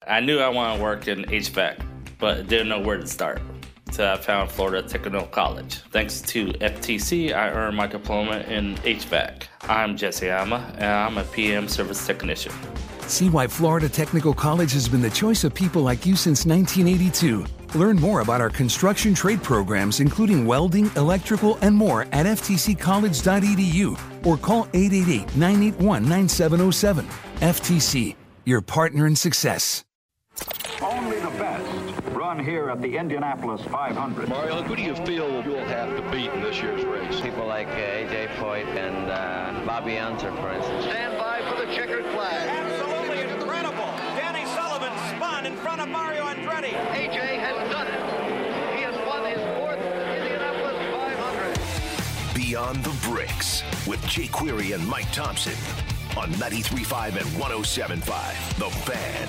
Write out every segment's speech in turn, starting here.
I knew I wanted to work in HVAC, but didn't know where to start. So I found Florida Technical College. Thanks to FTC, I earned my diploma in HVAC. I'm Jesse Ama, and I'm a PM service technician. See why Florida Technical College has been the choice of people like you since 1982. Learn more about our construction trade programs, including welding, electrical, and more at ftccollege.edu or call 888-981-9707. FTC, your partner in success. Only the best run here at the Indianapolis 500. Mario, who do you feel you'll have to beat in this year's race? People like A.J. Foyt and Bobby Unser, for instance. Stand by for the checkered flag. Absolutely incredible. Danny Sullivan spun in front of Mario Andretti. A.J. has done it. He has won his fourth Indianapolis 500. Beyond the Bricks with Jay Query and Mike Thompson on 93.5 and 107.5 The Fan.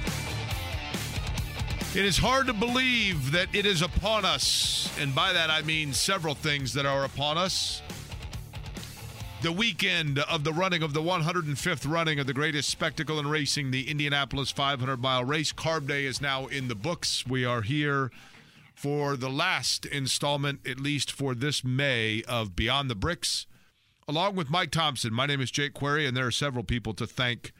It is hard to believe that it is upon us, and by that I mean several things that are upon us. The weekend of the running of the 105th running of the greatest spectacle in racing, the Indianapolis 500-mile race. Carb Day is now in the books. We are here for the last installment, at least for this May, of Beyond the Bricks. Along with Mike Thompson, my name is Jake Query, and there are several people to thank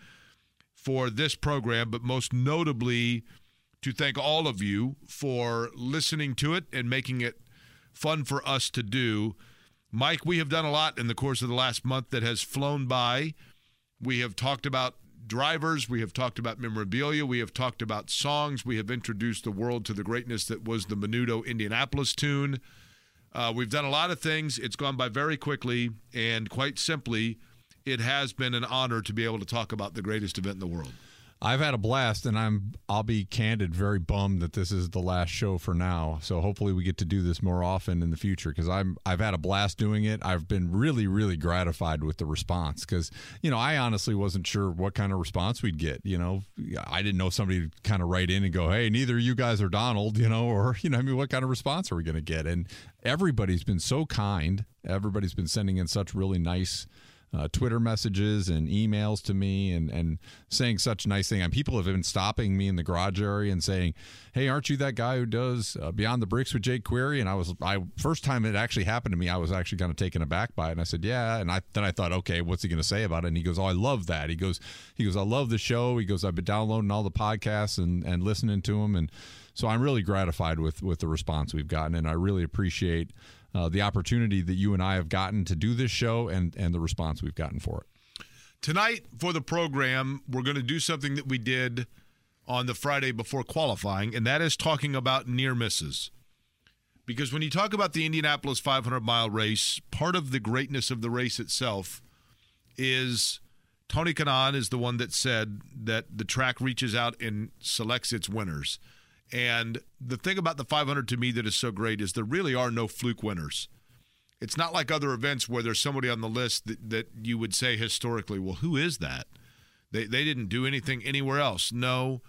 for this program, but most notably to thank all of you for listening to it and making it fun for us to do. Mike, we have done a lot in the course of the last month that has flown by. We have talked about drivers. We have talked about memorabilia. We have talked about songs. We have introduced the world to the greatness that was the Menudo Indianapolis tune. We've done a lot of things. It's gone by very quickly, and quite simply, it has been an honor to be able to talk about the greatest event in the world. I've had a blast, and I'll be candid, very bummed that this is the last show for now. So hopefully we get to do this more often in the future, because I've had a blast doing it. I've been really, really gratified with the response, because, I honestly wasn't sure what kind of response we'd get. I didn't know if somebody would kind of write in and go, hey, neither you guys are Donald, or, what kind of response are we going to get? And everybody's been so kind. Everybody's been sending in such really nice Twitter messages and emails to me and saying such nice things. And people have been stopping me in the garage area and saying, hey, aren't you that guy who does Beyond the Bricks with Jake Query? And first time it actually happened to me, I was actually kind of taken aback by it. And I said, yeah. And then I thought, okay, what's he going to say about it? And he goes, oh, I love that. He goes, I love the show. He goes, I've been downloading all the podcasts and listening to them. And so I'm really gratified with the response we've gotten. And I really appreciate the opportunity that you and I have gotten to do this show and the response we've gotten for it. Tonight for the program, we're going to do something that we did on the Friday before qualifying, and that is talking about near misses. Because when you talk about the Indianapolis 500-mile race, part of the greatness of the race itself is Tony Kanaan is the one that said that the track reaches out and selects its winners. And the thing about the 500 to me that is so great is there really are no fluke winners. It's not like other events where there's somebody on the list that you would say historically, well, who is that? They didn't do anything anywhere else. No,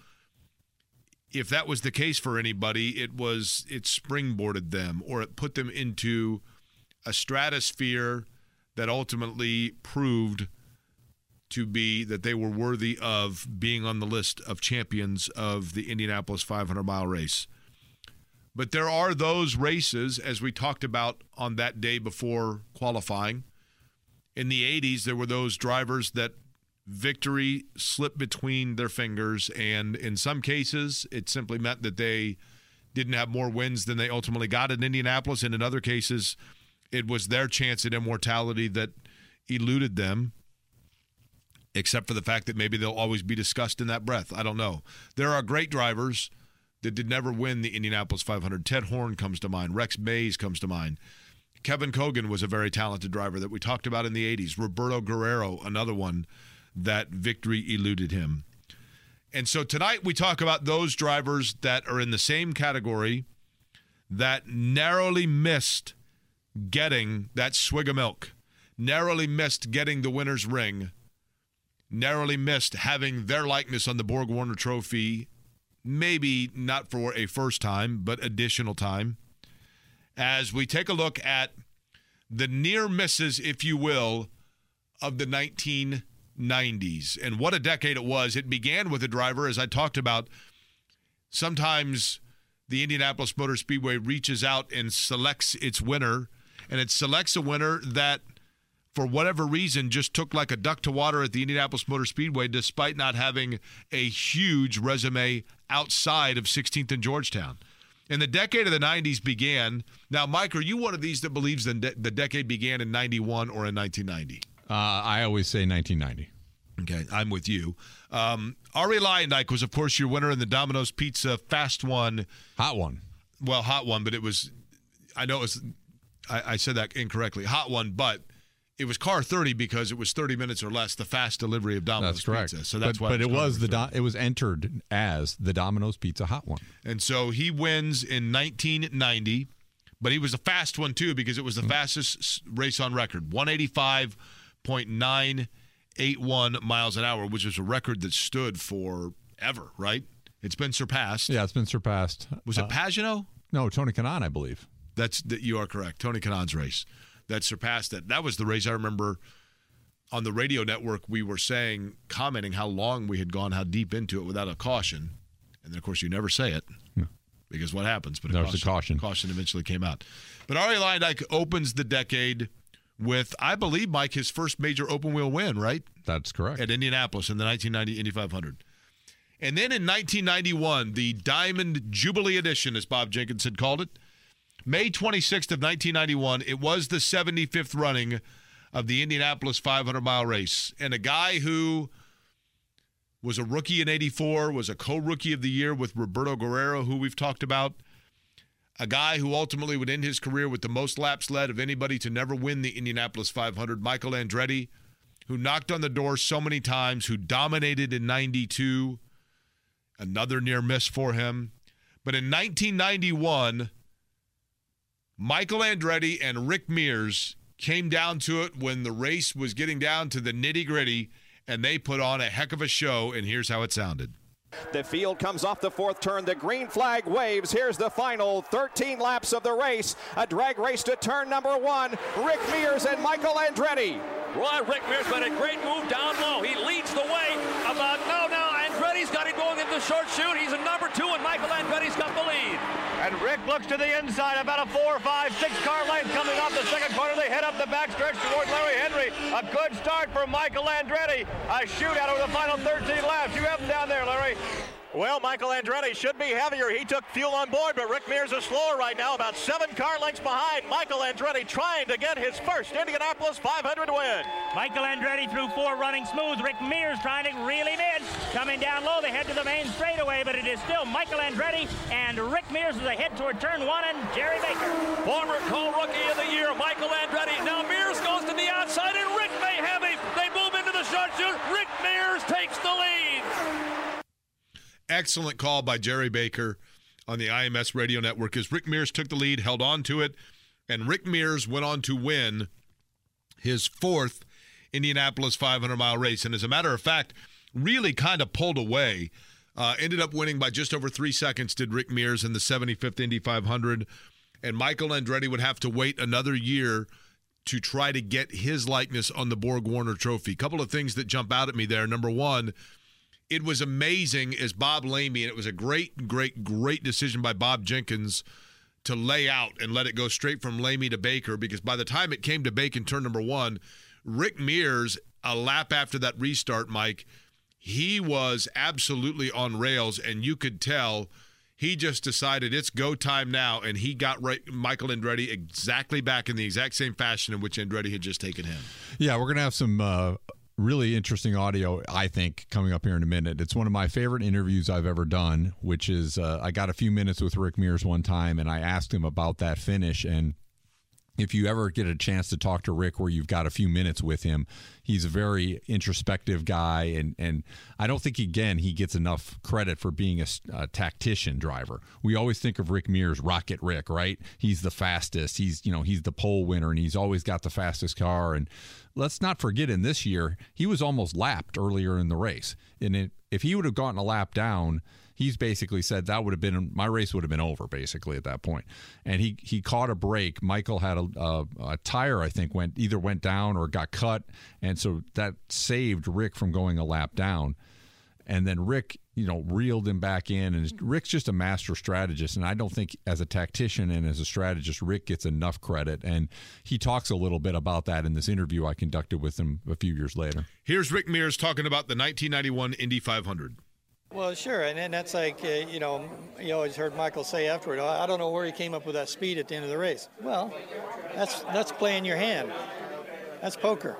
if that was the case for anybody, it springboarded them, or it put them into a stratosphere that ultimately proved to be that they were worthy of being on the list of champions of the Indianapolis 500-mile race. But there are those races, as we talked about on that day before qualifying. In the 80s, there were those drivers that victory slipped between their fingers, and in some cases, it simply meant that they didn't have more wins than they ultimately got in Indianapolis, and in other cases, it was their chance at immortality that eluded them, except for the fact that maybe they'll always be discussed in that breath. I don't know. There are great drivers that did never win the Indianapolis 500. Ted Horn comes to mind. Rex Mays comes to mind. Kevin Cogan was a very talented driver that we talked about in the 80s. Roberto Guerrero, another one that victory eluded him. And so tonight we talk about those drivers that are in the same category that narrowly missed getting that swig of milk, narrowly missed getting the winner's ring, narrowly missed having their likeness on the Borg Warner Trophy, maybe not for a first time, but additional time, as we take a look at the near misses, if you will, of the 19 90s. And what a decade it was. It began with a driver, as I talked about, sometimes the Indianapolis Motor Speedway reaches out and selects its winner, and it selects a winner that, for whatever reason, just took like a duck to water at the Indianapolis Motor Speedway despite not having a huge resume outside of 16th and Georgetown. And the decade of the 90s began. Now, Mike, are you one of these that believes the decade began in 91 or in 1990? I always say 1990. Okay, I'm with you. Arie Luyendyk was, of course, your winner in the Domino's Pizza Fast One. Hot One. Well, Hot One, but it was – I know it was – I said that incorrectly. Hot One, but – it was car 30 because it was 30 minutes or less, the fast delivery of Domino's That's correct. Pizza. So that's why. But it was entered as the Domino's Pizza Hot One. And so he wins in 1990, but he was a fast one too because it was the fastest race on record, 185.981 miles an hour, which is a record that stood forever, right? It's been surpassed. Yeah, it's been surpassed. Was it Pagano? No, Tony Kanaan, I believe. You are correct. Tony Kanaan's race. That surpassed it. That was the race I remember on the radio network. We were commenting how long we had gone, how deep into it without a caution. And then, of course, you never say it because what happens? But there's a caution. Caution eventually came out. But Arie Luyendyk opens the decade with, I believe, Mike, his first major open wheel win, right? That's correct. At Indianapolis in the 1990 Indy 500. And then in 1991, the Diamond Jubilee Edition, as Bob Jenkins had called it, May 26th of 1991, it was the 75th running of the Indianapolis 500-mile race. And a guy who was a rookie in 84, was a co-rookie of the year with Roberto Guerrero, who we've talked about, a guy who ultimately would end his career with the most laps led of anybody to never win the Indianapolis 500, Michael Andretti, who knocked on the door so many times, who dominated in 92, another near miss for him. But in 1991... Michael Andretti and Rick Mears came down to it when the race was getting down to the nitty-gritty, and they put on a heck of a show, and here's how it sounded. The field comes off the fourth turn. The green flag waves. Here's the final 13 laps of the race. A drag race to turn number one. Rick Mears and Michael Andretti. Well, Rick Mears made a great move down low. He leads the way. Andretti's got him going into the short chute. He's a number two, and Michael Andretti's got the lead. And Rick looks to the inside, about a 4, 5, 6 car length coming off the second corner. They head up the backstretch towards Larry Henry. A good start for Michael Andretti. A shootout over the final 13 laps. You have him down there, Larry. Well, Michael Andretti should be heavier. He took fuel on board, but Rick Mears is slower right now, about 7 car lengths behind. Michael Andretti trying to get his first Indianapolis 500 win. Michael Andretti through 4 running smooth. Rick Mears trying to reel him in. Coming down low, they head to the main straightaway, but it is still Michael Andretti and Rick Mears as they head toward turn 1 and Jerry Baker. Former co-rookie of the year, Michael Andretti. Now Mears goes to the outside, and Rick may have him. They move into the short chute. Rick Mears takes the lead. Excellent call by Jerry Baker on the IMS radio network as Rick Mears took the lead, held on to it, and Rick Mears went on to win his 4th Indianapolis 500-mile race. And as a matter of fact, really kind of pulled away. Ended up winning by just over 3 seconds, did Rick Mears in the 75th Indy 500. And Michael Andretti would have to wait another year to try to get his likeness on the Borg-Warner Trophy. Couple of things that jump out at me there. Number one, it was amazing as Bob Lamey, and it was a great decision by Bob Jenkins to lay out and let it go straight from Lamey to Baker, because by the time it came to Baker in turn number 1, Rick Mears, a lap after that restart, Mike, he was absolutely on rails, and you could tell he just decided it's go time now, and he got Michael Andretti exactly back in the exact same fashion in which Andretti had just taken him. Yeah, we're going to have some really interesting audio, I think, coming up here in a minute. It's one of my favorite interviews I've ever done, which is I got a few minutes with Rick Mears one time, and I asked him about that finish. And if you ever get a chance to talk to Rick where you've got a few minutes with him, he's a very introspective guy, and I don't think, again, he gets enough credit for being a tactician driver. We always think of Rick Mears, Rocket Rick, right? He's the fastest. He's the pole winner, and he's always got the fastest car. let's not forget in this year, he was almost lapped earlier in the race. And if he would have gotten a lap down, he's basically said that would have been, my race would have been over basically at that point. And he caught a break. Michael had a tire, I think, went down or got cut. And so that saved Rick from going a lap down. And then Rick, reeled him back in. And Rick's just a master strategist. And I don't think as a tactician and as a strategist, Rick gets enough credit. And he talks a little bit about that in this interview I conducted with him a few years later. Here's Rick Mears talking about the 1991 Indy 500. Well, sure, and that's like, you always heard Michael say afterward, I don't know where he came up with that speed at the end of the race. Well, that's playing your hand. That's poker.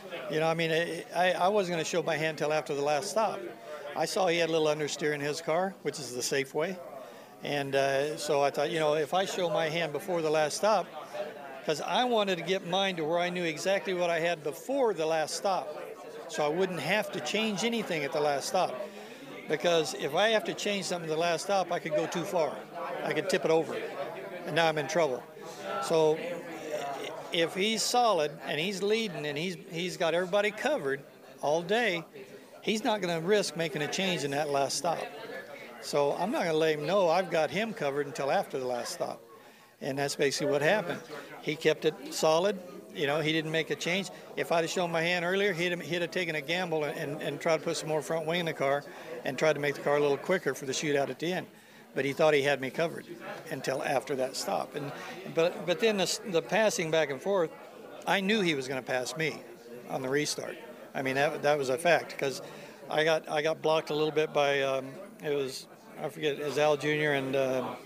I wasn't going to show my hand until after the last stop. I saw he had a little understeer in his car, which is the safe way. And so I thought, if I show my hand before the last stop, because I wanted to get mine to where I knew exactly what I had before the last stop, so I wouldn't have to change anything at the last stop. Because if I have to change something at the last stop, I could go too far. I could tip it over, and now I'm in trouble. So if he's solid and he's leading and he's got everybody covered all day, he's not going to risk making a change in that last stop. So I'm not going to let him know I've got him covered until after the last stop. And that's basically what happened. He kept it solid. He didn't make a change. If I'd have shown my hand earlier, he'd have taken a gamble and tried to put some more front wing in the car and tried to make the car a little quicker for the shootout at the end. But he thought he had me covered until after that stop. But then the passing back and forth, I knew he was going to pass me on the restart. I mean, that was a fact, because I got blocked a little bit by it was Al Jr. and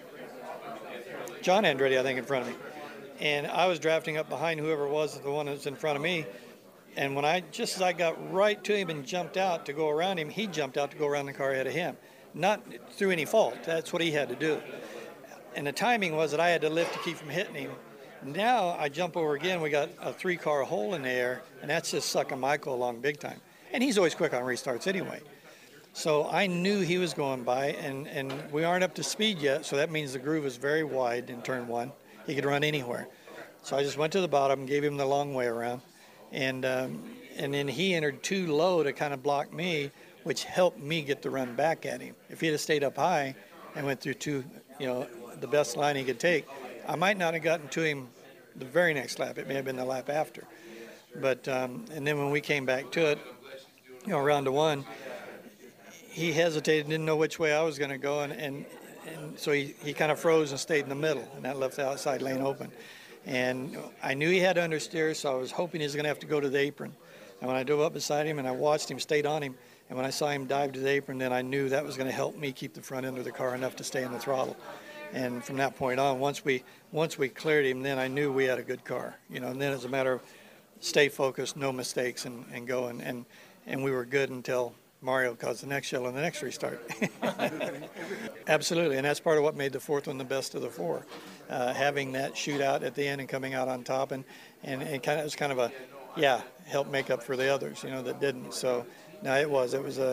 John Andretti, I think, in front of me. And I was drafting up behind whoever it was, the one that was in front of me. And just as I got right to him and jumped out to go around him, he jumped out to go around the car ahead of him. Not through any fault. That's what he had to do. And the timing was that I had to lift to keep from hitting him. Now I jump over again. We got a 3-car hole in the air, and that's just sucking Michael along big time. And he's always quick on restarts anyway. So I knew he was going by, and we aren't up to speed yet, so that means the groove is very wide in turn 1. He could run anywhere. So I just went to the bottom, gave him the long way around, and then he entered too low to kind of block me, which helped me get the run back at him. If he'd have stayed up high and went through the best line he could take, I might not have gotten to him the very next lap. It may have been the lap after. But and then when we came back to it, round to 1, he hesitated, didn't know which way I was going to go, and so he kind of froze and stayed in the middle, and that left the outside lane open. And I knew he had understeer, so I was hoping he was going to have to go to the apron. And when I drove up beside him and I watched him, stayed on him, and when I saw him dive to the apron, then I knew that was going to help me keep the front end of the car enough to stay in the throttle. And from that point on, once we cleared him, then I knew we had a good car. And then it's a matter of stay focused, no mistakes, and go. And we were good until Mario caused the next yellow and the next restart. Absolutely, and that's part of what made the fourth one the best of the 4. Having that shootout at the end and coming out on top, and it was kind of a help make up for the others, that didn't. So no, it was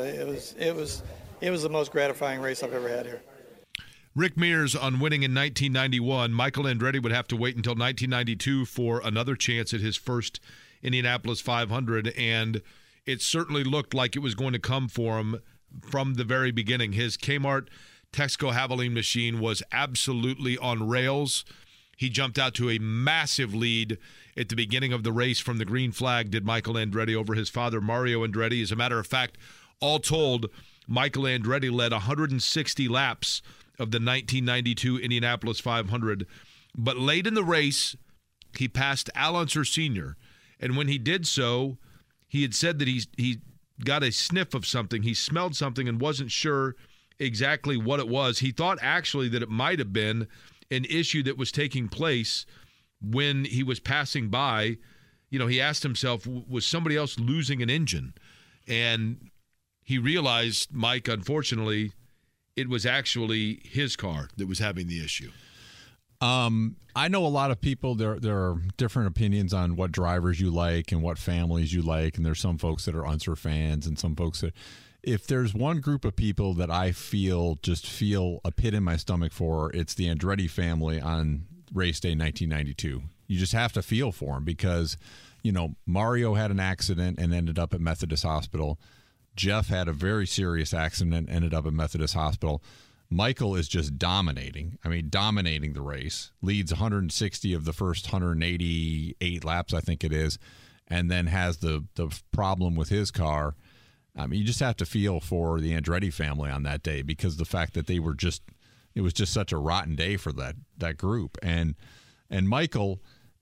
the most gratifying race I've ever had here. Rick Mears on winning in 1991. Michael Andretti would have to wait until 1992 for another chance at his first Indianapolis 500, and it certainly looked like it was going to come for him from the very beginning. His Kmart Texaco Havoline machine was absolutely on rails. He jumped out to a massive lead at the beginning of the race from the green flag, did Michael Andretti, over his father, Mario Andretti. As a matter of fact, all told, Michael Andretti led 160 laps of the 1992 Indianapolis 500. But late in the race, he passed Al Unser Sr., and when he did so, he had said that he got a sniff of something. He smelled something and wasn't sure exactly what it was. He thought actually that it might have been an issue that was taking place when he was passing by. He asked himself, was somebody else losing an engine? And he realized, Mike, unfortunately, it was actually his car that was having the issue. I know a lot of people, there are different opinions on what drivers you like and what families you like, and there's some folks that are Unser fans and some folks that, if there's one group of people that I feel a pit in my stomach for, it's the Andretti family on race day 1992. You just have to feel for him because, Mario had an accident and ended up at Methodist Hospital. Jeff had a very serious accident and ended up at Methodist Hospital. Michael is just dominating. Dominating the race. Leads 160 of the first 188 laps, I think it is, and then has the problem with his car. You just have to feel for the Andretti family on that day because the fact that it was just such a rotten day for that group. And Michael,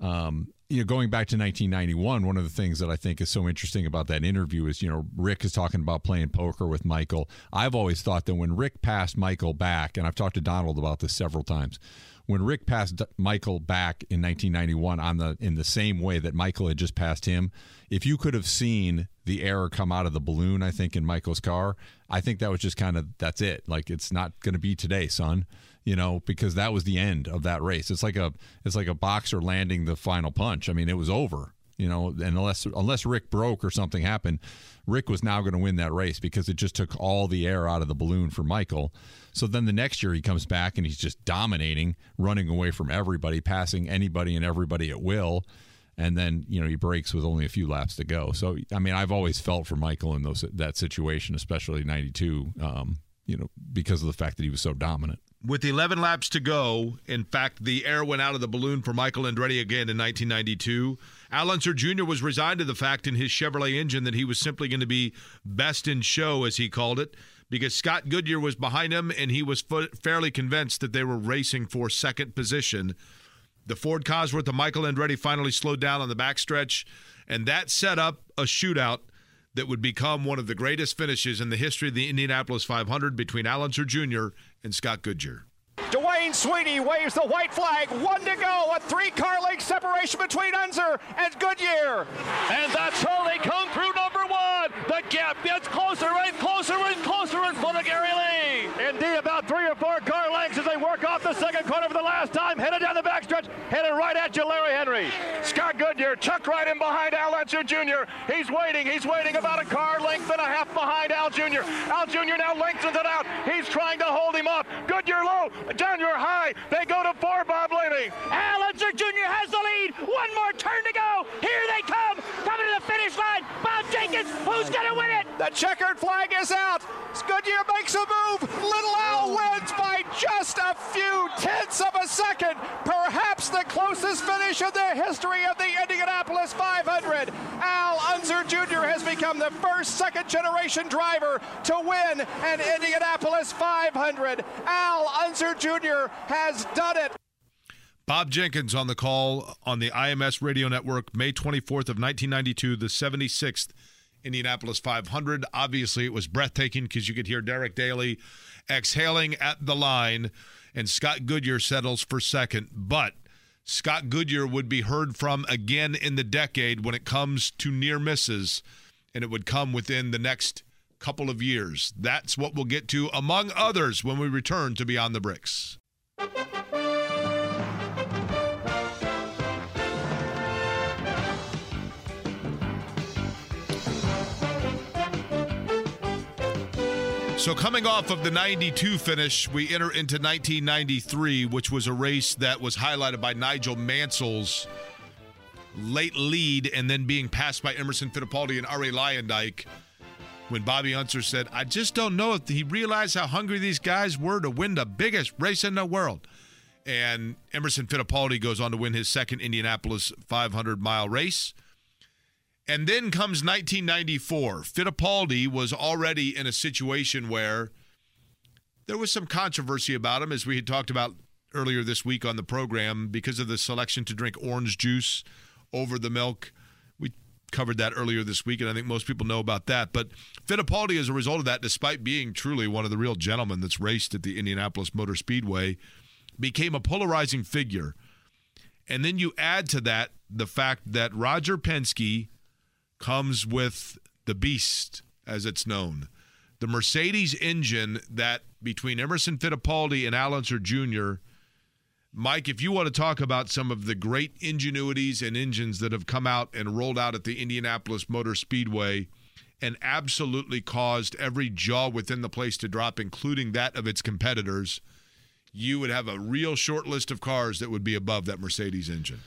going back to 1991, one of the things that I think is so interesting about that interview is, Rick is talking about playing poker with Michael. I've always thought that when Rick passed Michael back, and I've talked to Donald about this several times, when Rick passed Michael back in 1991 in the same way that Michael had just passed him, if you could have seen the air come out of the balloon, I think, in Michael's car, I think that was just that's it. Like, it's not going to be today, son, because that was the end of that race. It's like a boxer landing the final punch. It was over, and unless Rick broke or something happened, Rick was now going to win that race because it just took all the air out of the balloon for Michael. So then the next year he comes back and he's just dominating, running away from everybody, passing anybody and everybody at will. And then, he breaks with only a few laps to go. So, I've always felt for Michael in that situation, especially 92, because of the fact that he was so dominant. With 11 laps to go, in fact, the air went out of the balloon for Michael Andretti again in 1992. Al Unser Jr. was resigned to the fact in his Chevrolet engine that he was simply going to be best in show, as he called it, because Scott Goodyear was behind him, and he was fairly convinced that they were racing for second position. The Ford Cosworth of Michael Andretti finally slowed down on the backstretch, and that set up a shootout that would become one of the greatest finishes in the history of the Indianapolis 500 between Al Unser Jr. and Scott Goodyear. Dwayne Sweeney waves the white flag. 1 to go. A 3-car length separation between Unser and Goodyear. And that's how they come through number 1. The gap gets closer and closer and closer in front of Gary Lee. Indeed, about 3 or 4 car lengths as they work off the second corner for the last time. Headed down the backstretch, headed right at you, Larry Henry. Scott Goodyear chucked right in behind Al Unser Jr. He's waiting about a car length and a half behind Al Jr. Al Jr. now lengthens it out. He's trying to hold him off. Goodyear low, Jr. high. They go to 4, Bob Lamy. Al Unser Jr. has the lead. One more turn to go. Here they come. Coming to the finish line. Bob Jenkins, who's going to win it? The checkered flag is out. Goodyear makes a move. Little Al wins by just a few tenths of a second. Perhaps the closest finish in the history of the Indianapolis 500. Al Unser Jr. has become the first second-generation driver to win an Indianapolis 500. Al Unser Jr. has done it. Bob Jenkins on the call on the IMS radio network, May 24th of 1992, the 76th Indianapolis 500. Obviously, it was breathtaking because you could hear Derek Daly exhaling at the line, and Scott Goodyear settles for second. But Scott Goodyear would be heard from again in the decade when it comes to near misses, and it would come within the next couple of years. That's what we'll get to, among others, when we return to Beyond the Bricks. So coming off of the 92 finish, we enter into 1993, which was a race that was highlighted by Nigel Mansell's late lead and then being passed by Emerson Fittipaldi and Arie Luyendyk, when Bobby Unser said, I just don't know if he realized how hungry these guys were to win the biggest race in the world. And Emerson Fittipaldi goes on to win his second Indianapolis 500-mile race. And then comes 1994. Fittipaldi was already in a situation where there was some controversy about him, as we had talked about earlier this week on the program, because of the selection to drink orange juice over the milk. We covered that earlier this week, and I think most people know about that. But Fittipaldi, as a result of that, despite being truly one of the real gentlemen that's raced at the Indianapolis Motor Speedway, became a polarizing figure. And then you add to that the fact that Roger Penske comes with the beast, as it's known. The Mercedes engine that between Emerson Fittipaldi and Al Unser Jr., Mike, if you want to talk about some of the great ingenuities and engines that have come out and rolled out at the Indianapolis Motor Speedway and absolutely caused every jaw within the place to drop, including that of its competitors, you would have a real short list of cars that would be above that Mercedes engine.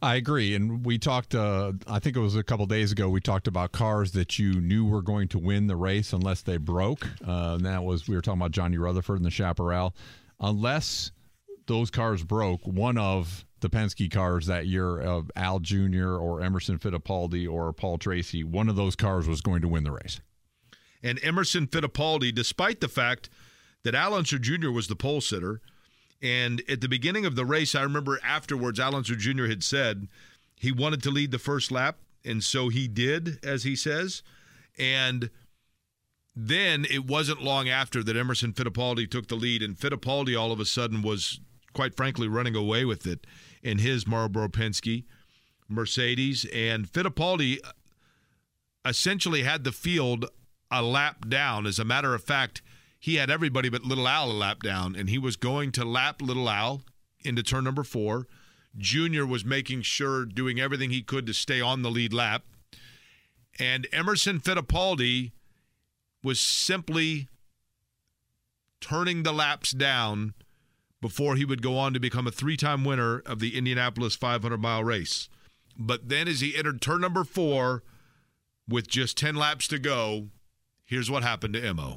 I agree. And we talked, I think it was a couple days ago, we talked about cars that you knew were going to win the race unless they broke. And that was, we were talking about Johnny Rutherford and the Chaparral. Unless those cars broke, one of the Penske cars that year of Al Jr. or Emerson Fittipaldi or Paul Tracy, one of those cars was going to win the race. And Emerson Fittipaldi, despite the fact that Al Unser Jr. was the pole sitter, and at the beginning of the race, I remember afterwards, Al Unser Jr. had said he wanted to lead the first lap, and so he did, as he says. And then it wasn't long after that Emerson Fittipaldi took the lead, and Fittipaldi all of a sudden was, quite frankly, running away with it in his Marlboro Penske Mercedes. And Fittipaldi essentially had the field a lap down. As a matter of fact, he had everybody but Little Al a lap down, and he was going to lap Little Al into turn number 4. Junior was making sure, doing everything he could to stay on the lead lap. And Emerson Fittipaldi was simply turning the laps down before he would go on to become a 3-time winner of the Indianapolis 500-mile race. But then as he entered turn number 4 with just 10 laps to go, here's what happened to Emo.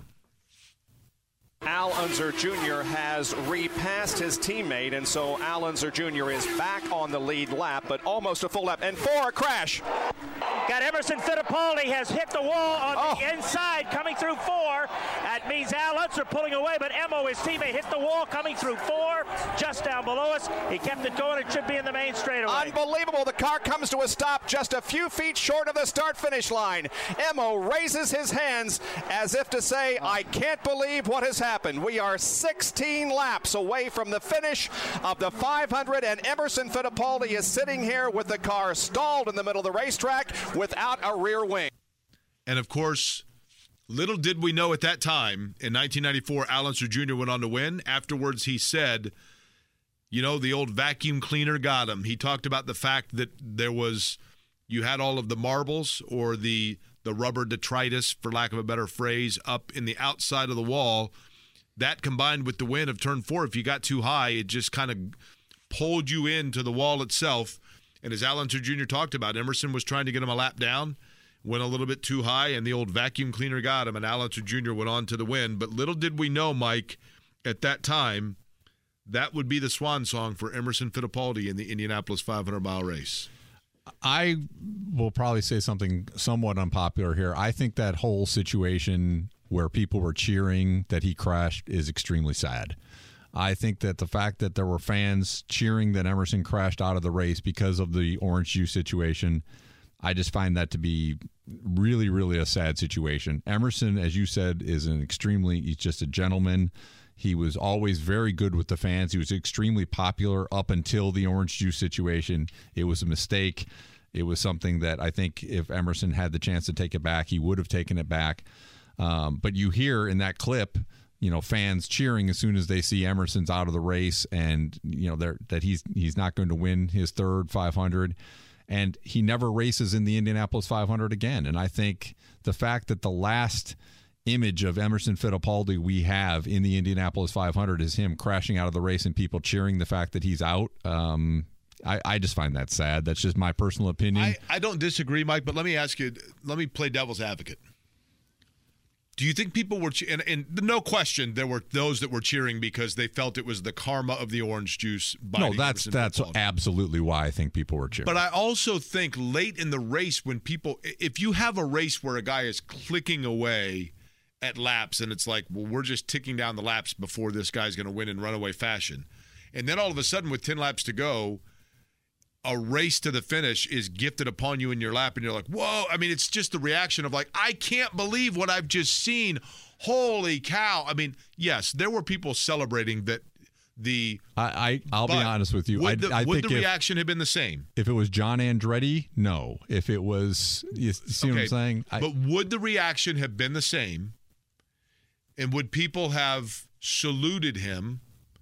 Al Unser Jr. has repassed his teammate, and so Al Unser Jr. is back on the lead lap, but almost a full lap. And for a crash. Got Emerson Fittipaldi has hit the wall on the inside, coming through 4. That means Al Unser pulling away, but Emo, his teammate, hit the wall coming through 4, just down below us. He kept it going. It should be in the main straightaway. Unbelievable. The car comes to a stop just a few feet short of the start-finish line. Emo raises his hands as if to say, I can't believe what has happened. We are 16 laps away from the finish of the 500, and Emerson Fittipaldi is sitting here with the car stalled in the middle of the racetrack without a rear wing. And, of course, little did we know at that time, in 1994, Al Unser Jr. went on to win. Afterwards, he said, you know, the old vacuum cleaner got him. He talked about the fact that you had all of the marbles or the rubber detritus, for lack of a better phrase, up in the outside of the wall. That combined with the wind of turn 4, if you got too high, it just kind of pulled you into the wall itself. And as Al Unser Jr. talked about, Emerson was trying to get him a lap down, went a little bit too high, and the old vacuum cleaner got him, and Al Unser Jr. went on to the win. But little did we know, Mike, at that time, that would be the swan song for Emerson Fittipaldi in the Indianapolis 500-mile race. I will probably say something somewhat unpopular here. I think that whole situation where people were cheering that he crashed is extremely sad. I think that the fact that there were fans cheering that Emerson crashed out of the race because of the orange juice situation, I just find that to be really, really a sad situation. Emerson, as you said, he's just a gentleman. He was always very good with the fans. He was extremely popular up until the orange juice situation. It was a mistake. It was something that I think if Emerson had the chance to take it back, he would have taken it back. But you hear in that clip, you know, fans cheering as soon as they see Emerson's out of the race, and you know that he's not going to win his third 500, and he never races in the Indianapolis 500 again. And I think the fact that the last image of Emerson Fittipaldi we have in the Indianapolis 500 is him crashing out of the race and people cheering the fact that he's out. I just find that sad. That's just my personal opinion. I don't disagree, Mike, but let me ask you, let me play devil's advocate. Do you think people were, and no question, there were those that were cheering because they felt it was the karma of the orange juice? No, that's absolutely why I think people were cheering. But I also think late in the race when people, if you have a race where a guy is clicking away at laps and it's like, well, we're just ticking down the laps before this guy's going to win in runaway fashion. And then all of a sudden with 10 laps to go, a race to the finish is gifted upon you in your lap, and you're like, whoa. I mean, it's just the reaction of like, I can't believe what I've just seen. Holy cow. I mean, yes, there were people celebrating that I'll be honest with you. Would the reaction have been the same? If it was John Andretti, no. If it was, you see what I'm saying? But would the reaction have been the same? And would people have saluted him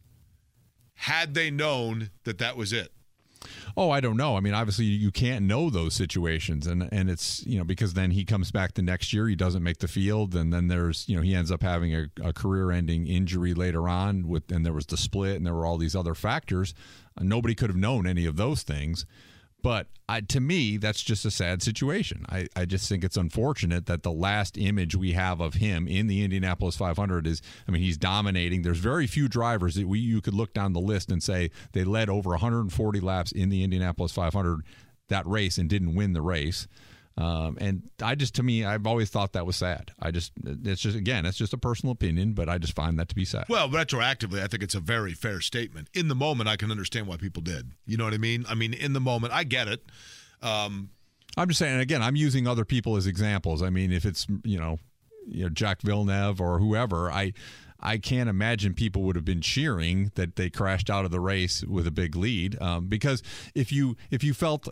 had they known that that was it? Oh, I don't know. I mean, obviously you can't know those situations, and it's, you know, because then he comes back the next year, he doesn't make the field, and then there's, you know, he ends up having a career-ending injury later on and there was the split and there were all these other factors. Nobody could have known any of those things. But to me, that's just a sad situation. I just think it's unfortunate that the last image we have of him in the Indianapolis 500 is, he's dominating. There's very few drivers that you could look down the list and say they led over 140 laps in the Indianapolis 500 that race and didn't win the race. And to me, I've always thought that was sad. It's just a personal opinion, but I just find that to be sad. Well, retroactively, I think it's a very fair statement. In the moment, I can understand why people did. You know what I mean? In the moment, I get it. I'm just saying, again, I'm using other people as examples. If it's, Jacques Villeneuve or whoever, I can't imagine people would have been cheering that they crashed out of the race with a big lead. Because if you felt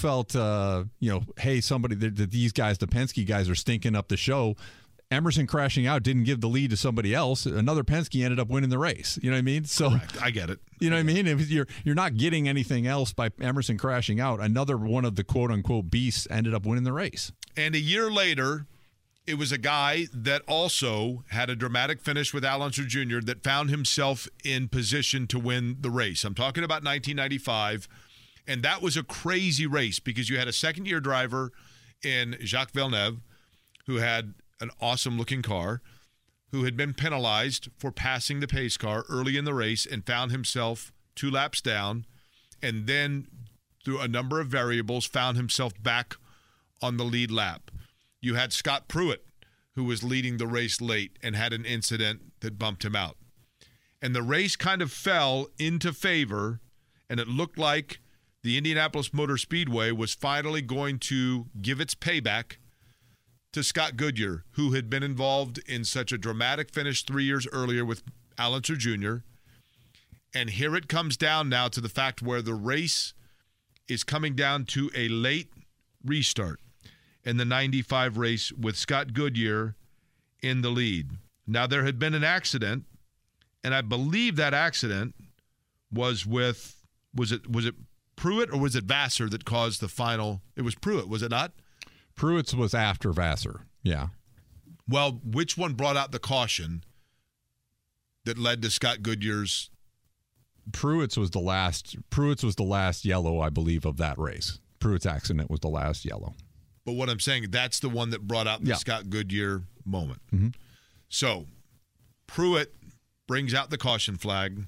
hey, somebody these guys, the Penske guys, are stinking up the show. Emerson crashing out didn't give the lead to somebody else. Another Penske ended up winning the race. You know what I mean? So correct. I get it. You know what I mean? If you're not getting anything else by Emerson crashing out, another one of the quote unquote beasts ended up winning the race. And a year later, it was a guy that also had a dramatic finish with Al Unser Jr. that found himself in position to win the race. I'm talking about 1995, and that was a crazy race because you had a second-year driver in Jacques Villeneuve who had an awesome-looking car, who had been penalized for passing the pace car early in the race and found himself 2 laps down, and then through a number of variables found himself back on the lead lap. You had Scott Pruitt, who was leading the race late and had an incident that bumped him out. And the race kind of fell into favor, and it looked like the Indianapolis Motor Speedway was finally going to give its payback to Scott Goodyear, who had been involved in such a dramatic finish 3 years earlier with Al Unser Jr. And here it comes down now to the fact where the race is coming down to a late restart in the 95 race with Scott Goodyear in the lead. Now, there had been an accident, and I believe that accident was with, was it Pruitt or was it Vassar that caused the final? It was Pruitt, was it not? Pruitt's was after Vassar, yeah. Well, which one brought out the caution that led to Scott Goodyear's? Pruitt's was the last yellow, I believe, of that race. Pruitt's accident was the last yellow. But what I'm saying, that's the one that brought out the Scott Goodyear moment. Mm-hmm. So Pruitt brings out the caution flag,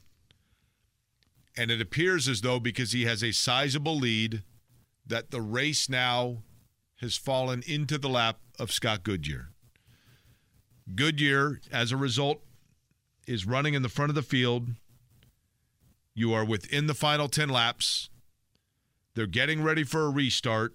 and it appears as though because he has a sizable lead that the race now has fallen into the lap of Scott Goodyear. Goodyear, as a result, is running in the front of the field. You are within the final 10 laps. They're getting ready for a restart.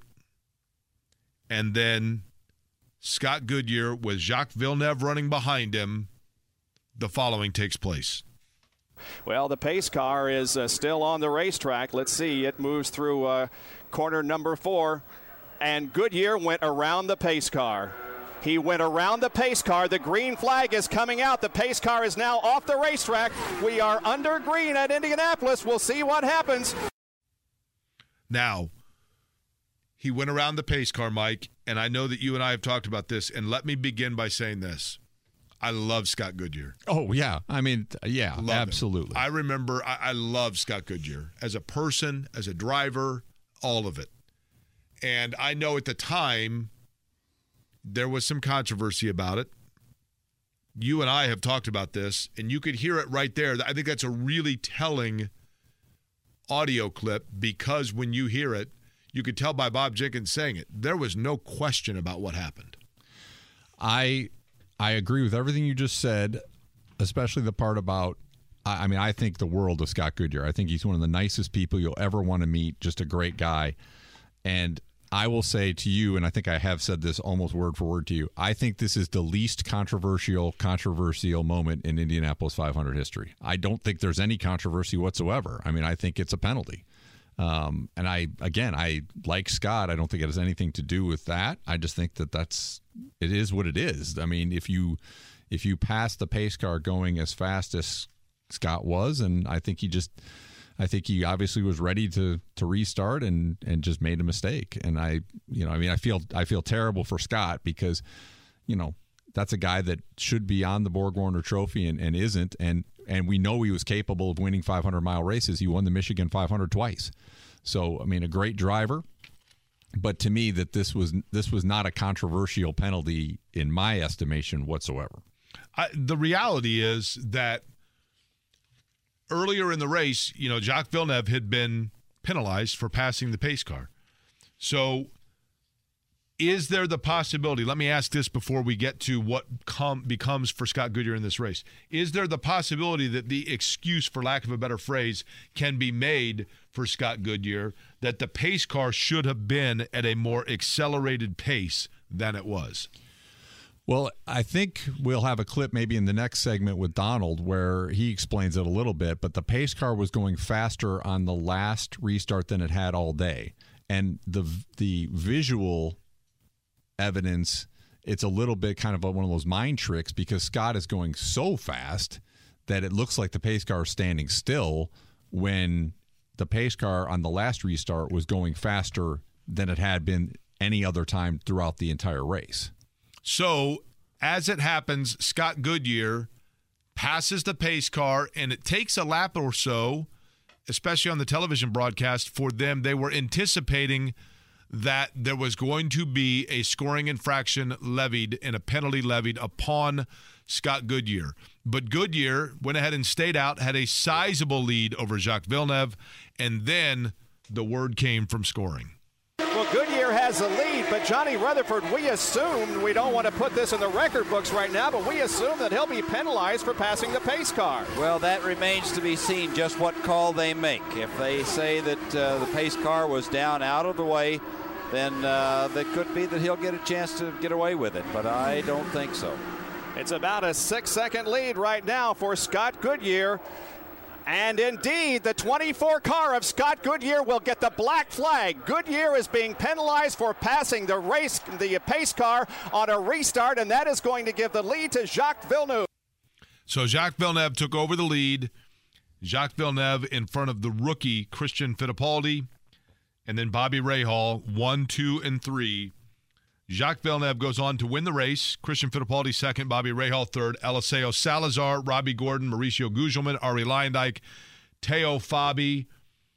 And then Scott Goodyear, with Jacques Villeneuve running behind him, the following takes place. Well, the pace car is still on the racetrack. Let's see. It moves through corner number 4. And Goodyear went around the pace car. He went around the pace car. The green flag is coming out. The pace car is now off the racetrack. We are under green at Indianapolis. We'll see what happens. Now, he went around the pace car, Mike, and I know that you and I have talked about this, and let me begin by saying this. I love Scott Goodyear. Oh, yeah. Love absolutely. Him. I remember I love Scott Goodyear as a person, as a driver, all of it. And I know at the time there was some controversy about it. You and I have talked about this, and you could hear it right there. I think that's a really telling audio clip because when you hear it, you could tell by Bob Jenkins saying it. There was no question about what happened. I agree with everything you just said, especially the part about, I think the world of Scott Goodyear. I think he's one of the nicest people you'll ever want to meet, just a great guy. And I will say to you, and I think I have said this almost word for word to you, I think this is the least controversial moment in Indianapolis 500 history. I don't think there's any controversy whatsoever. I think it's a penalty. And I like Scott. I don't think it has anything to do with that. I just think that it is what it is. If you pass the pace car going as fast as Scott was, and I think he obviously was ready to restart and just made a mistake. And I feel terrible for Scott because, that's a guy that should be on the Borg-Warner Trophy and isn't. And we know he was capable of winning 500-mile races. He won the Michigan 500 twice. So, I mean, a great driver. But to me, that this was not a controversial penalty in my estimation whatsoever. The reality is that earlier in the race, Jacques Villeneuve had been penalized for passing the pace car. So is there the possibility, let me ask this before we get to what becomes for Scott Goodyear in this race. Is there the possibility that the excuse, for lack of a better phrase, can be made for Scott Goodyear that the pace car should have been at a more accelerated pace than it was? Well, I think we'll have a clip maybe in the next segment with Donald where he explains it a little bit, but the pace car was going faster on the last restart than it had all day. And the visual evidence, it's a little bit kind of one of those mind tricks because Scott is going so fast that it looks like the pace car is standing still when the pace car on the last restart was going faster than it had been any other time throughout the entire race. So, as it happens, Scott Goodyear passes the pace car, and it takes a lap or so, especially on the television broadcast, for them. They were anticipating that there was going to be a scoring infraction levied and a penalty levied upon Scott Goodyear. But Goodyear went ahead and stayed out, had a sizable lead over Jacques Villeneuve, and then the word came from scoring. Well, Goodyear has a lead, but Johnny Rutherford, we assume, we don't want to put this in the record books right now, but we assume that he'll be penalized for passing the pace car. Well, that remains to be seen just what call they make. If they say that the pace car was down out of the way, then it could be that he'll get a chance to get away with it, but I don't think so. It's about a 6-second lead right now for Scott Goodyear. And indeed, the 24 car of Scott Goodyear will get the black flag. Goodyear is being penalized for passing the pace car on a restart, and that is going to give the lead to Jacques Villeneuve. So Jacques Villeneuve took over the lead. Jacques Villeneuve in front of the rookie Christian Fittipaldi, and then Bobby Rahal, 1, 2, and 3. Jacques Villeneuve goes on to win the race. Christian Fittipaldi second, Bobby Rahal third, Eliseo Salazar, Robbie Gordon, Mauricio Gugelmin, Ari Leyendyk, Teo Fabi,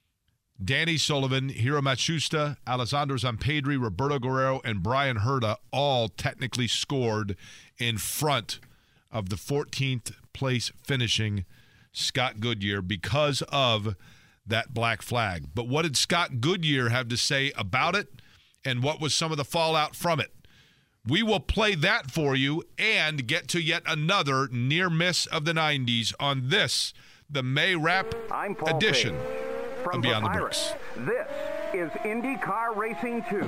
Danny Sullivan, Hiro Matsushita, Alessandro Zampedri, Roberto Guerrero, and Brian Herta all technically scored in front of the 14th place finishing Scott Goodyear because of that black flag. But what did Scott Goodyear have to say about it? And what was some of the fallout from it? We will play that for you and get to yet another near miss of the 90s on this, the May Wrap edition of Beyond the Bricks. This is IndyCar Racing 2.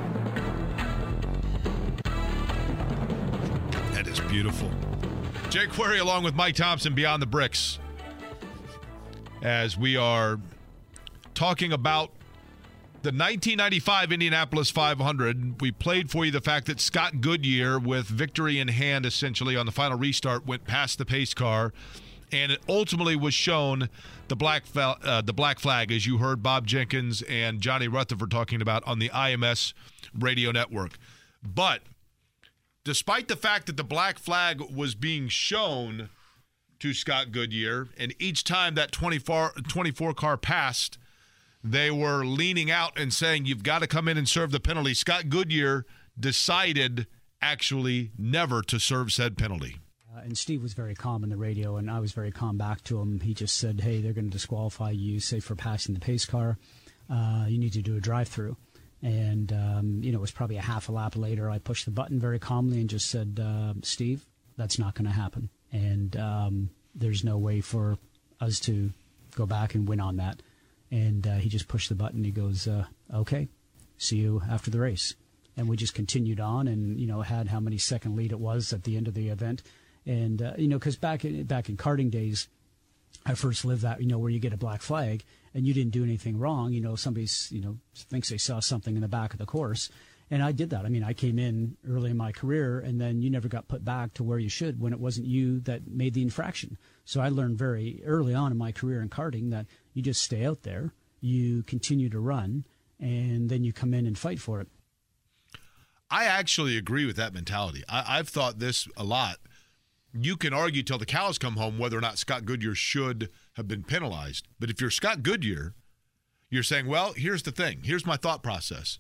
That is beautiful. Jake Query along with Mike Thompson, Beyond the Bricks, as we are talking about the 1995 Indianapolis 500. We played for you the fact that Scott Goodyear, with victory in hand essentially on the final restart, went past the pace car, and it ultimately was shown the black flag, as you heard Bob Jenkins and Johnny Rutherford talking about on the IMS radio network. But despite the fact that the black flag was being shown to Scott Goodyear, and each time that 24 car passed, they were leaning out and saying, you've got to come in and serve the penalty. Scott Goodyear decided actually never to serve said penalty. And Steve was very calm in the radio, and I was very calm back to him. He just said, hey, they're going to disqualify you, say, for passing the pace car. You need to do a drive-through. And, it was probably a half a lap later. I pushed the button very calmly and just said, Steve, that's not going to happen. And there's no way for us to go back and win on that. And he just pushed the button. He goes, okay, see you after the race. And we just continued on and, had how many second lead it was at the end of the event. And, because back in karting days, I first lived that, where you get a black flag and you didn't do anything wrong. Somebody, thinks they saw something in the back of the course. And I did that. I mean, I came in early in my career, and then you never got put back to where you should when it wasn't you that made the infraction. So I learned very early on in my career in karting that you just stay out there, you continue to run, and then you come in and fight for it. I actually agree with that mentality. I've thought this a lot. You can argue till the cows come home whether or not Scott Goodyear should have been penalized. But if you're Scott Goodyear, You're saying, well, here's the thing. Here's my thought process.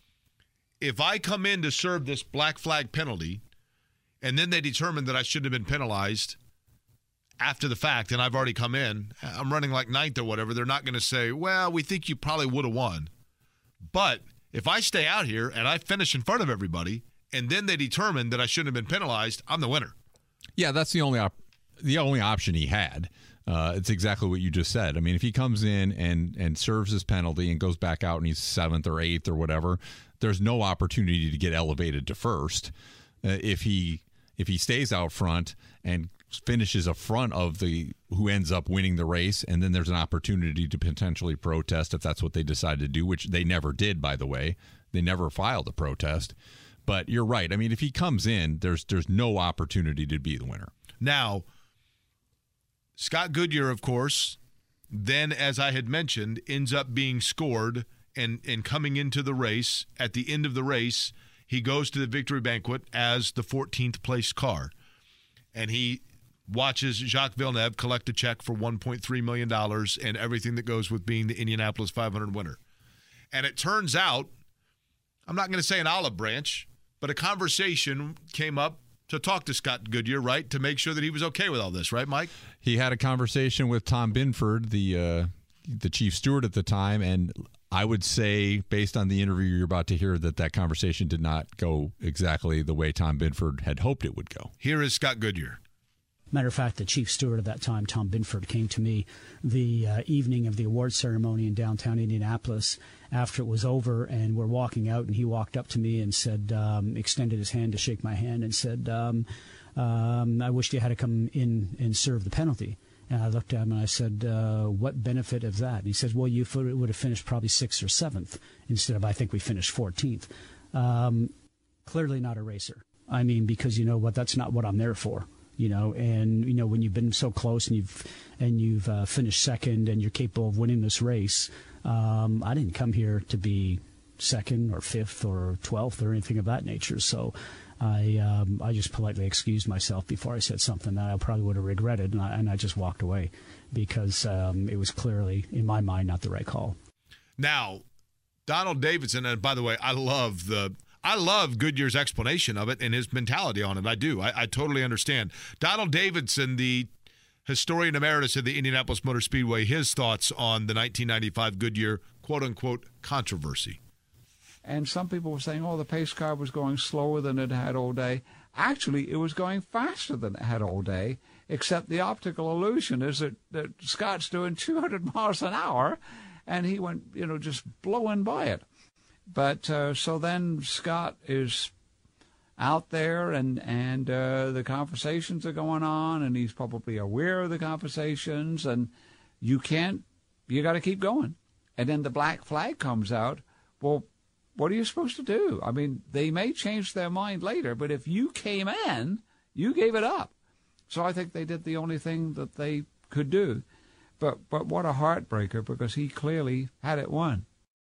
If I come in to serve this black flag penalty, and then they determine that I shouldn't have been penalized after the fact, and I've already come in, I'm running like ninth or whatever, they're not going to say, well, we think you probably would have won. But if I stay out here and I finish in front of everybody, and then they determine that I shouldn't have been penalized, I'm the winner. Yeah, that's the only option he had. It's exactly what you just said. I mean, if he comes in and serves his penalty and goes back out and he's 7th or 8th or whatever, there's no opportunity to get elevated to first. If he stays out front and finishes a front of who ends up winning the race, and then there's an opportunity to potentially protest if that's what they decide to do, which they never did, by the way. They never filed a protest. But you're right. I mean, if he comes in, there's no opportunity to be the winner. Now, Scott Goodyear, of course, then, as I had mentioned, ends up being scored and coming into the race. At the end of the race, he goes to the victory banquet as the 14th place car. And he watches Jacques Villeneuve collect a check for $1.3 million and everything that goes with being the Indianapolis 500 winner. And it turns out, I'm not going to say an olive branch, but a conversation came up to talk to Scott Goodyear, right, to make sure that he was okay with all this, right, Mike? He had a conversation with Tom Binford, the chief steward at the time, and I would say, based on the interview you're about to hear, that conversation did not go exactly the way Tom Binford had hoped it would go. Here is Scott Goodyear. Matter of fact, the chief steward at that time, Tom Binford, came to me the evening of the award ceremony in downtown Indianapolis after it was over, and we're walking out, and he walked up to me and said, extended his hand to shake my hand and said, I wished you had to come in and serve the penalty. And I looked at him and I said, what benefit of that? And he said, well, you would have finished probably 6th or 7th instead of, I think we finished 14th. Clearly not a racer. I mean, because you know what, that's not what I'm there for. You know, and you know when you've been so close and you've finished second and you're capable of winning this race. I didn't come here to be 2nd or 5th or 12th or anything of that nature. So I just politely excused myself before I said something that I probably would have regretted, and I just walked away because it was clearly in my mind not the right call. Now, Donald Davidson, and by the way, I love Goodyear's explanation of it and his mentality on it. I do. I totally understand. Donald Davidson, the historian emeritus of the Indianapolis Motor Speedway, his thoughts on the 1995 Goodyear quote-unquote controversy. And some people were saying, the pace car was going slower than it had all day. Actually, it was going faster than it had all day, except the optical illusion is that Scott's doing 200 miles an hour, and he went, just blowing by it. But so then Scott is out there, and the conversations are going on, and he's probably aware of the conversations, and you got to keep going. And then the black flag comes out. Well, what are you supposed to do? I mean, they may change their mind later, but if you came in, you gave it up. So I think they did the only thing that they could do. But what a heartbreaker, because he clearly had it won.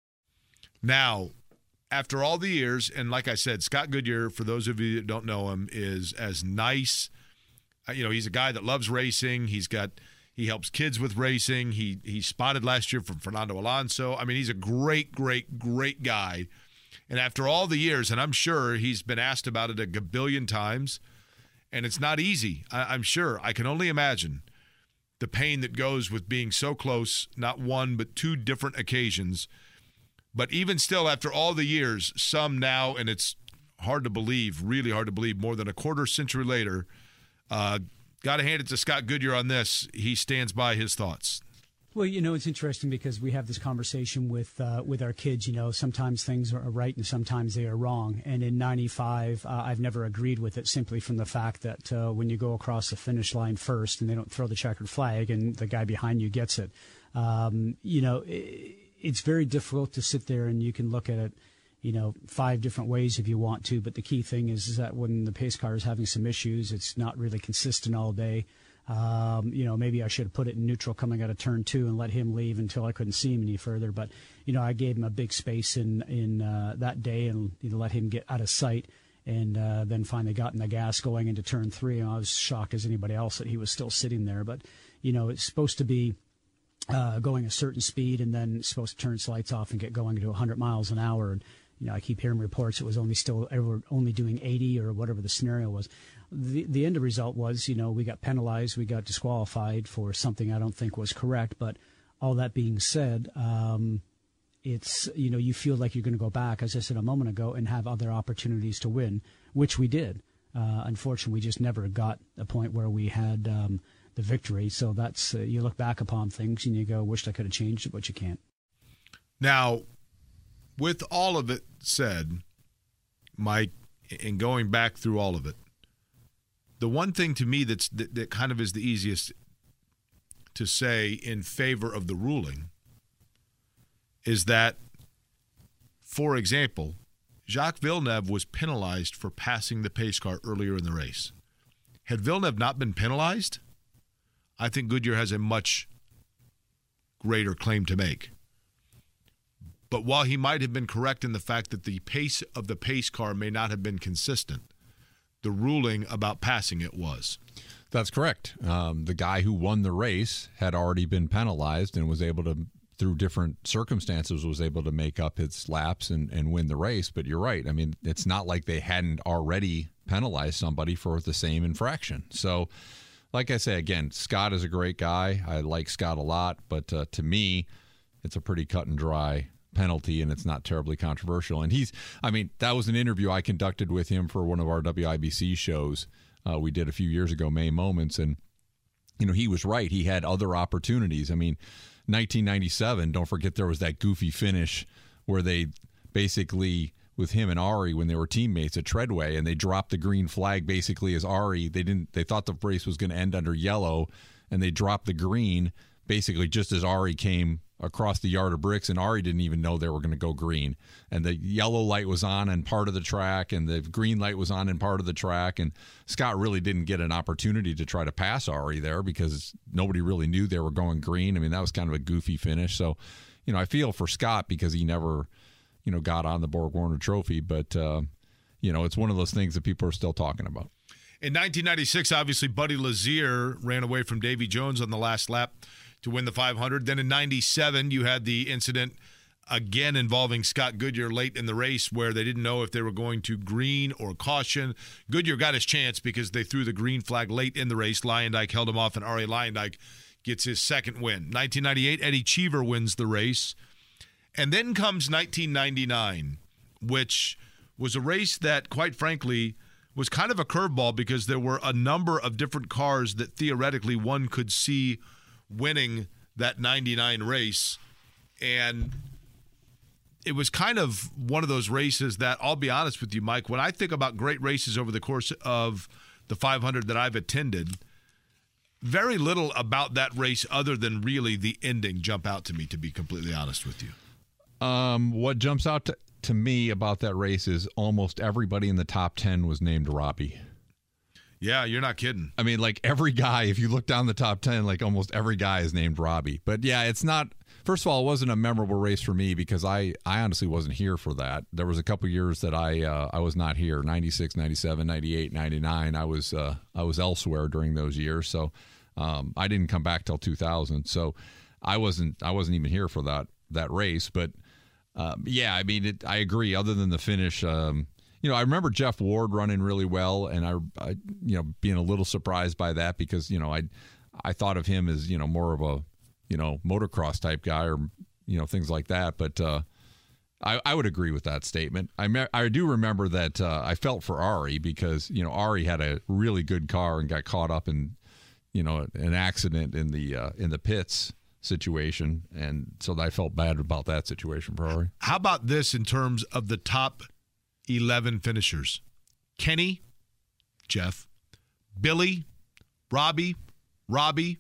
Now, after all the years, and like I said, Scott Goodyear, for those of you that don't know him, is as nice. He's a guy that loves racing. He helps kids with racing. He spotted last year from Fernando Alonso. I mean, he's a great, great, great guy. And after all the years, and I'm sure he's been asked about it a gabillion times, and it's not easy. I'm sure. I can only imagine the pain that goes with being so close, not one, but 2 different occasions. But even still, after all the years, some now, and it's hard to believe, really hard to believe, more than a quarter century later, got to hand it to Scott Goodyear on this. He stands by his thoughts. Well, it's interesting because we have this conversation with our kids. Sometimes things are right and sometimes they are wrong. And in 95, I've never agreed with it simply from the fact that when you go across the finish line first and they don't throw the checkered flag and the guy behind you gets it, it's very difficult to sit there and you can look at it, 5 different ways if you want to. But the key thing is that when the pace car is having some issues, it's not really consistent all day. Maybe I should have put it in neutral coming out of turn 2 and let him leave until I couldn't see him any further. But, I gave him a big space in that day and let him get out of sight. And then finally got in the gas going into turn 3. And I was shocked as anybody else that he was still sitting there. But, it's supposed to be going a certain speed and then supposed to turn its lights off and get going to 100 miles an hour. And, I keep hearing reports it was only doing 80 or whatever the scenario was. The end result was, we got penalized, we got disqualified for something I don't think was correct. But all that being said, it's, you feel like you're going to go back, as I said a moment ago, and have other opportunities to win, which we did. Unfortunately, we just never got a point where we had the victory. So that's, you look back upon things and you go, wished I could have changed it, but you can't. Now, with all of it said, Mike, and going back through all of it, the one thing to me that kind of is the easiest to say in favor of the ruling is that, for example, Jacques Villeneuve was penalized for passing the pace car earlier in the race. Had Villeneuve not been penalized, I think Goodyear has a much greater claim to make. But while he might have been correct in the fact that the pace of the pace car may not have been consistent, the ruling about passing it was. That's correct. The guy who won the race had already been penalized and was able to, through different circumstances, was able to make up his laps and win the race. But you're right. I mean, it's not like they hadn't already penalized somebody for the same infraction. So, like I say, again, Scott is a great guy. I like Scott a lot. But to me, it's a pretty cut and dry penalty, and it's not terribly controversial. And that was an interview I conducted with him for one of our WIBC shows we did a few years ago, May Moments, and he was right. He had other opportunities. 1997, don't forget there was that goofy finish where they basically, with him and Ari, when they were teammates at Treadway, and they dropped the green flag basically as Ari, they thought the race was going to end under yellow, and they dropped the green basically just as Ari came across the yard of bricks, and Ari didn't even know they were going to go green. And the yellow light was on in part of the track, and the green light was on in part of the track, and Scott really didn't get an opportunity to try to pass Ari there because nobody really knew they were going green. That was kind of a goofy finish. So, I feel for Scott because he never, got on the Borg-Warner Trophy, but, it's one of those things that people are still talking about. In 1996, obviously, Buddy Lazier ran away from Davy Jones on the last lap to win the 500. Then in 97, you had the incident again involving Scott Goodyear late in the race where they didn't know if they were going to green or caution. Goodyear got his chance because they threw the green flag late in the race. Luyendyk held him off, and Arie Luyendyk gets his second win. 1998, Eddie Cheever wins the race. And then comes 1999, which was a race that, quite frankly, was kind of a curveball because there were a number of different cars that theoretically one could see winning that 99 race. And it was kind of one of those races that, I'll be honest with you, Mike, when I think about great races over the course of the 500 that I've attended, very little about that race other than really the ending jump out to me, to be completely honest with you. What jumps out to me about that race is almost everybody in the top 10 was named Robbie. Yeah, you're not kidding. Like every guy, if you look down the top 10, like almost every guy is named Robbie. But yeah, it's not, first of all, it wasn't a memorable race for me because I honestly wasn't here for that. There was a couple years that I was not here, 96, 97, 98, 99. I was elsewhere during those years. So I didn't come back till 2000. So I wasn't even here for that race. But I agree. Other than the finish, I remember Jeff Ward running really well, and I being a little surprised by that because I thought of him as more of a motocross type guy or things like that. But I would agree with that statement. I do remember that I felt for Ari because Ari had a really good car and got caught up in an accident in the pits situation, and so I felt bad about that situation for Ari. How about this in terms of the top 11 finishers? Kenny, Jeff, Billy, Robbie, Buddy,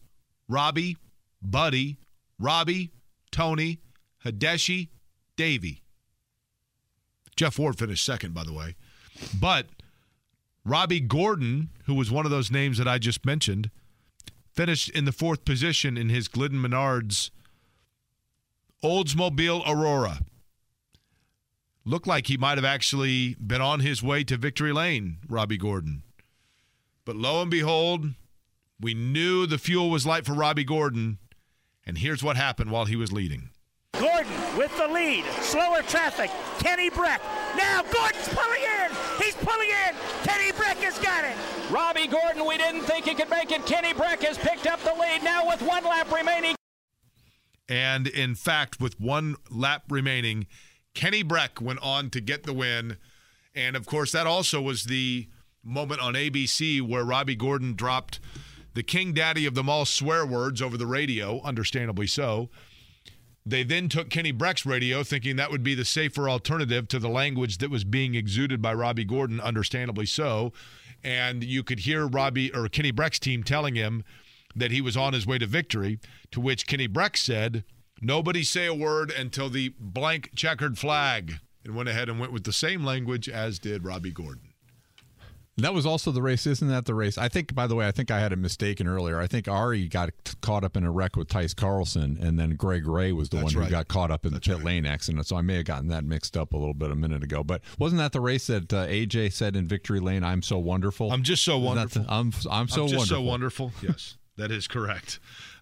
Robbie, Tony, Hideshi, Davey. Jeff Ward finished second, by the way. But Robbie Gordon, who was one of those names that I just mentioned, finished in the fourth position in his Glidden Menards Oldsmobile Aurora. Looked like he might have actually been on his way to victory lane, Robbie Gordon. But lo and behold, we knew the fuel was light for Robbie Gordon, And here's what happened while he was leading. Gordon with the lead. Slower traffic. Kenny Breck. Now Gordon's pulling in. He's pulling in. Kenny Breck has got it. Robbie Gordon, we didn't think he could make it. Kenny Breck has picked up the lead now with 1 lap remaining. And, in fact, with 1 lap remaining, Kenny Breck went on to get the win. And, of course, that also was the moment on ABC where Robbie Gordon dropped the king daddy of them all swear words over the radio, understandably so. They then took Kenny Breck's radio, thinking that would be the safer alternative to the language that was being exuded by Robbie Gordon, understandably so. And you could hear Kenny Breck's team telling him that he was on his way to victory, to which Kenny Breck said, "Nobody say a word until the blank checkered flag," and went ahead and went with the same language as did Robbie Gordon. That was also the race, isn't that the race? I think, by the way, I had it mistaken earlier. I think Ari got caught up in a wreck with Tice Carlson, and then Greg Ray was the one who got caught up in the pit lane accident. So I may have gotten that mixed up a little bit a minute ago. But wasn't that the race that AJ said in Victory Lane, "I'm so wonderful"? I'm just so wonderful. I'm so wonderful. Just so wonderful. Yes, that is correct.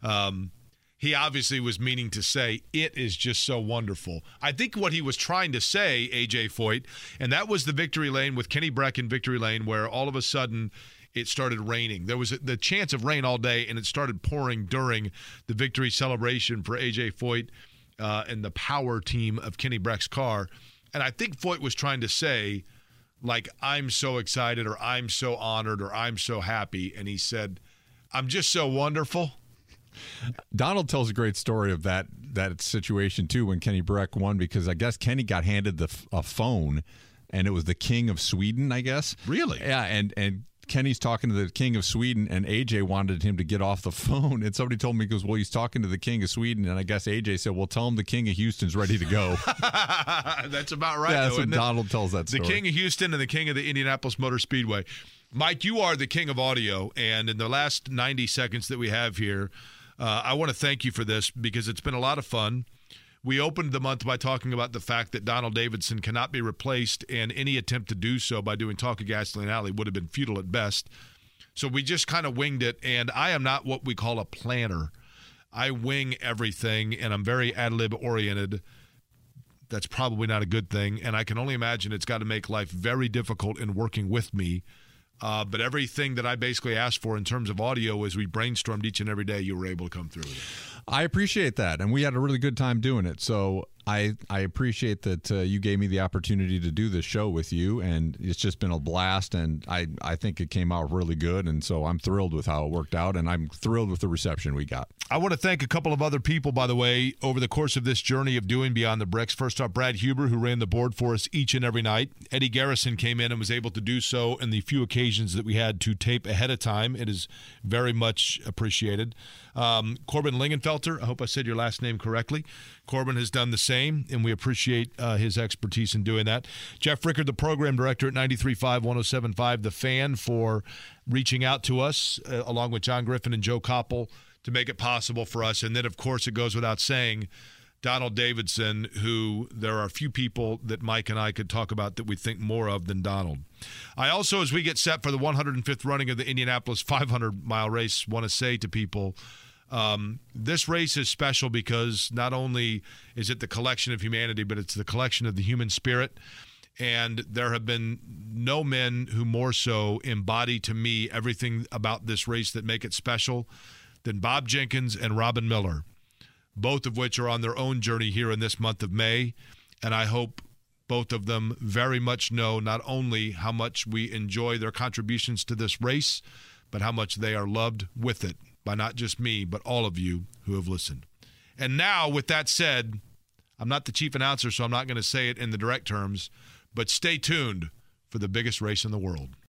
He obviously was meaning to say, "It is just so wonderful." I think what he was trying to say, AJ Foyt, and that was the Victory Lane with Kenny Breck in Victory Lane, where all of a sudden it started raining. There was the chance of rain all day, and it started pouring during the victory celebration for AJ Foyt and the power team of Kenny Breck's car. And I think Foyt was trying to say, like, "I'm so excited," or "I'm so honored," or "I'm so happy." And he said, "I'm just so wonderful." Donald tells a great story of that situation, too, when Kenny Breck won, because I guess Kenny got handed a phone, and it was the King of Sweden, I guess. Really? Yeah, and Kenny's talking to the King of Sweden, and AJ wanted him to get off the phone, and somebody told me, he goes, "Well, he's talking to the King of Sweden," and I guess AJ said, "Well, tell him the King of Houston's ready to go." That's about right. Yeah, though, that's what isn't it? Donald tells that story. The King of Houston and the King of the Indianapolis Motor Speedway. Mike, you are the king of audio, and in the last 90 seconds that we have here, I want to thank you for this because it's been a lot of fun. We opened the month by talking about the fact that Donald Davidson cannot be replaced, and any attempt to do so by doing Talk of Gasoline Alley would have been futile at best. So we just kind of winged it, and I am not what we call a planner. I wing everything, and I'm very ad-lib oriented. That's probably not a good thing, and I can only imagine it's got to make life very difficult in working with me. But everything that I basically asked for in terms of audio as we brainstormed each and every day, you were able to come through with it. I appreciate that, and we had a really good time doing it. So I appreciate that you gave me the opportunity to do this show with you, and it's just been a blast, and I think it came out really good, and so I'm thrilled with how it worked out, and I'm thrilled with the reception we got. I want to thank a couple of other people, by the way, over the course of this journey of doing Beyond the Bricks. First off, Brad Huber, who ran the board for us each and every night. Eddie Garrison came in and was able to do so in the few occasions that we had to tape ahead of time. It is very much appreciated. Corbin Lingenfelter, I hope I said your last name correctly. Corbin has done the same, and we appreciate his expertise in doing that. Jeff Rickard, the program director at 93.5, 107.5, The Fan, for reaching out to us, along with John Griffin and Joe Koppel, to make it possible for us. And then, of course, it goes without saying, Donald Davidson, who there are a few people that Mike and I could talk about that we think more of than Donald. I also, as we get set for the 105th running of the Indianapolis 500-mile race, want to say to people, this race is special because not only is it the collection of humanity, but it's the collection of the human spirit. And there have been no men who more so embody to me everything about this race that make it special than Bob Jenkins and Robin Miller, both of which are on their own journey here in this month of May. And I hope both of them very much know not only how much we enjoy their contributions to this race, but how much they are loved with it by not just me, but all of you who have listened. And now, with that said, I'm not the chief announcer, so I'm not going to say it in the direct terms, but stay tuned for the biggest race in the world.